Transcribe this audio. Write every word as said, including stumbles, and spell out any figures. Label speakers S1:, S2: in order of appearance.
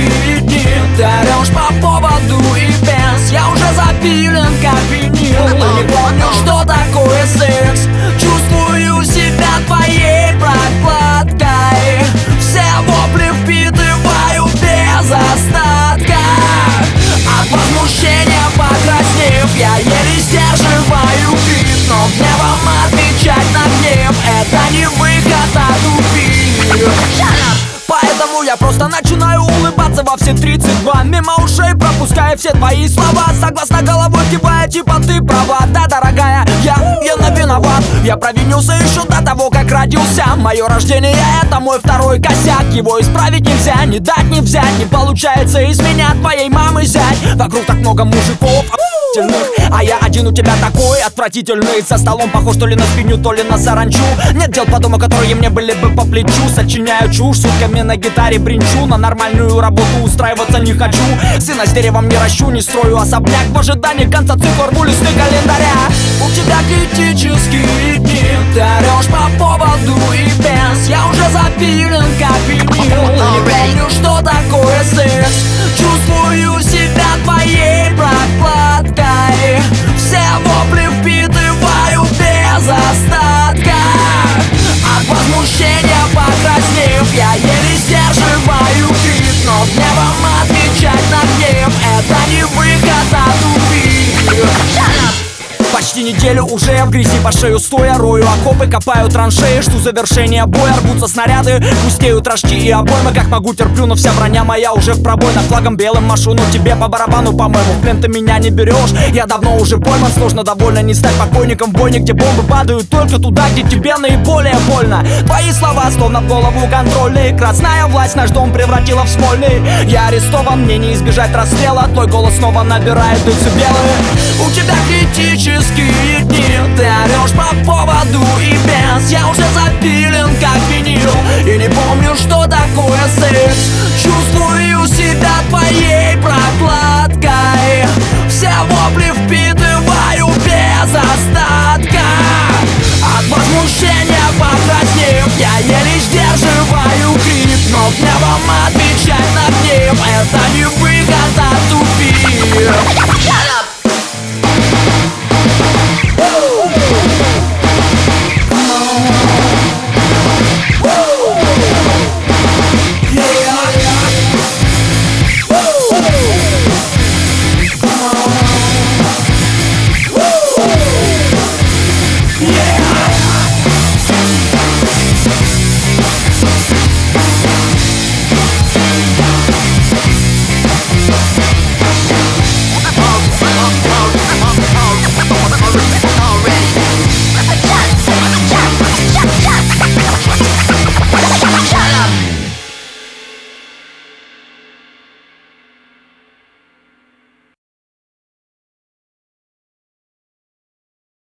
S1: дни. Ты орешь по поводу и без. Я уже запилен как винил. Не помню, что такое секс. Чувствую себя твоей прокладкой. Все вопли впитываю без остатка. От возмущения покраснев, я еле сдерживаю крик. Но гневом отвечать на гнев — это не выход, а тупик. Поэтому я просто начинаю улыбаться во все тридцать два, мимо ушей пропуская все твои слова. Согласно головой кивая, типа ты права. Да, дорогая, я, я на виноват. Я провинился еще до того, как родился. Мое рождение — это мой второй косяк. Его исправить нельзя, не дать, не взять. Не получается из меня твоей мамы зять. Вокруг так много мужиков, а я один у тебя такой отвратительный. За столом похож то ли на свинью, то ли на саранчу. Нет дел по дому, которые мне были бы по плечу. Сочиняю чушь, сутками на гитаре бринчу. На нормальную работу устраиваться не хочу. Сына с деревом не ращу, не строю особняк. В ожидании конца цифр рву листы календаря. У тебя критические дни. Ты орешь по поводу и без. Я уже запилен как винил. Не помню, что такое секс. Чувствую себя твоей прокладкой. Все вопли впитываю без остатка. От возмущения покраснев, я еле сдерживаю крик. Но гневом отвечать на гнев — это не выход, а тупик. Почти неделю уже в грязи по шею стоя. Рою окопы, копаю траншеи, жду завершения боя. Рвутся снаряды, пустеют рожки и обоймы. Как могу терплю, но вся броня моя уже в пробоинах. Флагом белым машу, но тебе по барабану, по-моему. В плен ты меня не берешь, я давно уже пойман. Сложно довольно не стать покойником в бойне, где бомбы падают только туда, где тебе наиболее больно. Твои слова словно в голову контрольный. Красная власть наш дом превратила в смольный. Я арестован, мне не избежать расстрела. Твой голос снова набирает децибелы. У тебя критические дни. Ты орешь по поводу и без. Я уже запилен как винил. И не помню, что такое секс. Чувствую себя твоей прокладкой. Все вопли впитываю без остатка. От возмущения покраснев, я еле сдерживаю крик. Но гневом отвечать на гнев — это не вы.